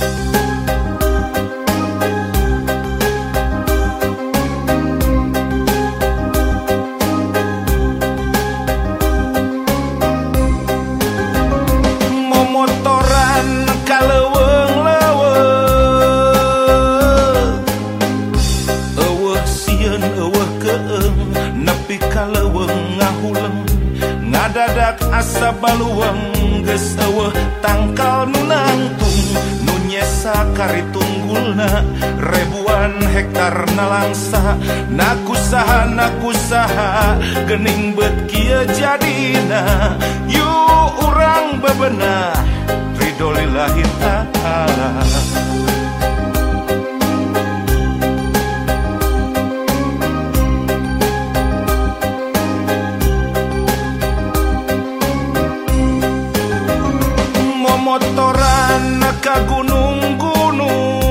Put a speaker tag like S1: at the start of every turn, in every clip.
S1: Ngadadak asa baluang geus eueuh tangkal nu nangtung nu nyesa kari tunggulna ribuan hektar nalangsa nakusaha geuning beut kieu jadina yu urang bebenah ridho lillahi ta'ala. Motoran ka gunung-gunung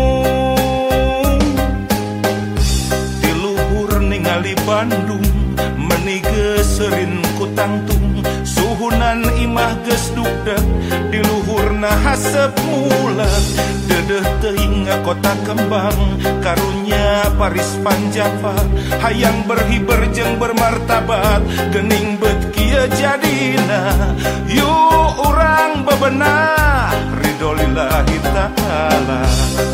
S1: di luhur ningali Bandung meuni geus seurin ku tangtung suhunan imah geus dugdeg di luhurna haseup mulet deudeuh teuing kota kembang karunya Paris Panjava hayang berhiber jeung bermartabat geuning beut kieu jadina yu urang bebenah ridho lillahi ta'ala.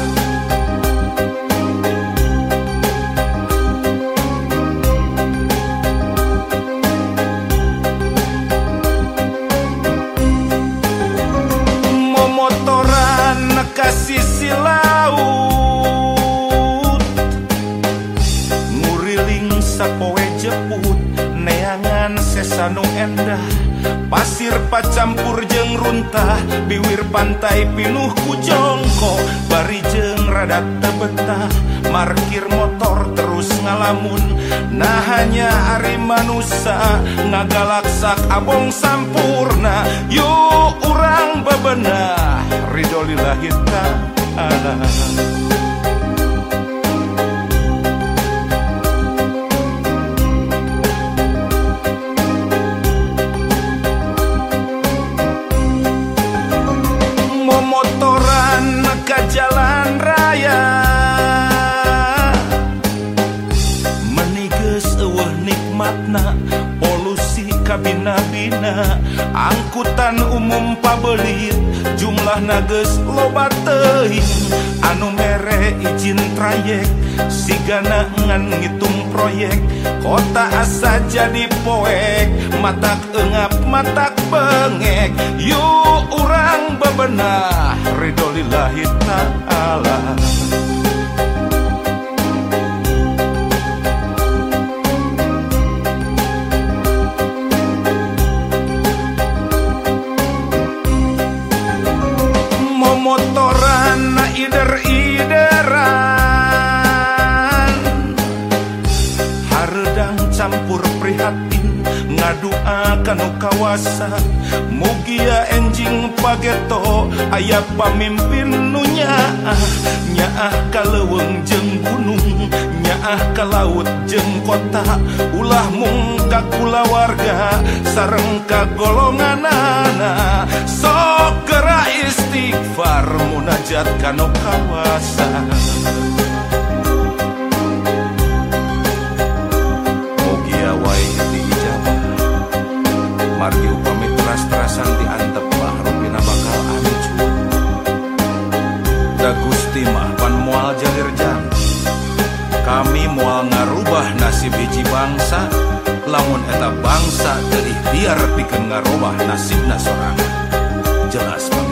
S1: Momotoran ka sisi laut nguriling sapoe jeput neangan sesanu endah pasir pacampur jeung runtah biwir pantai pinuh ku jongko bari jeung rada teu betah markir motor terus ngalamun nah hanya ari manusia ngagalaksak abong sampurna yuk urang bebenah ridho lillahi ta'ala. Motoran ka jalan raya meuni geus eueuh nikmatna polusi kabina-bina angkutan umum pabelit jumlahna geus loba teuing anu mere izin trayek sigana ngan ngitung proyek kota asa jadi poek matak eungap matak bengek yuk urang bebenah ridho lillahi ta'ala. Momotoran ider-ideran hareudang campur prihatin ngadua kanu kawasa mugia enjing pageto aya pamimpin nu nyaah ka leuweung jeung gunung nyaah ka laut jeung kota ulah mung ka kulawarga sareng ka golonganana sok geura istighfar munajat kanu kawasa. Margi upami teras-terasan diantep bahrupina bakal hancur da Gusti mah pan moal jalir janji kami moal ngarubah nasib hiji bangsa lamun eta bangsa teu ikhtiar pikeun ngarubah nasibna sorangan jelas.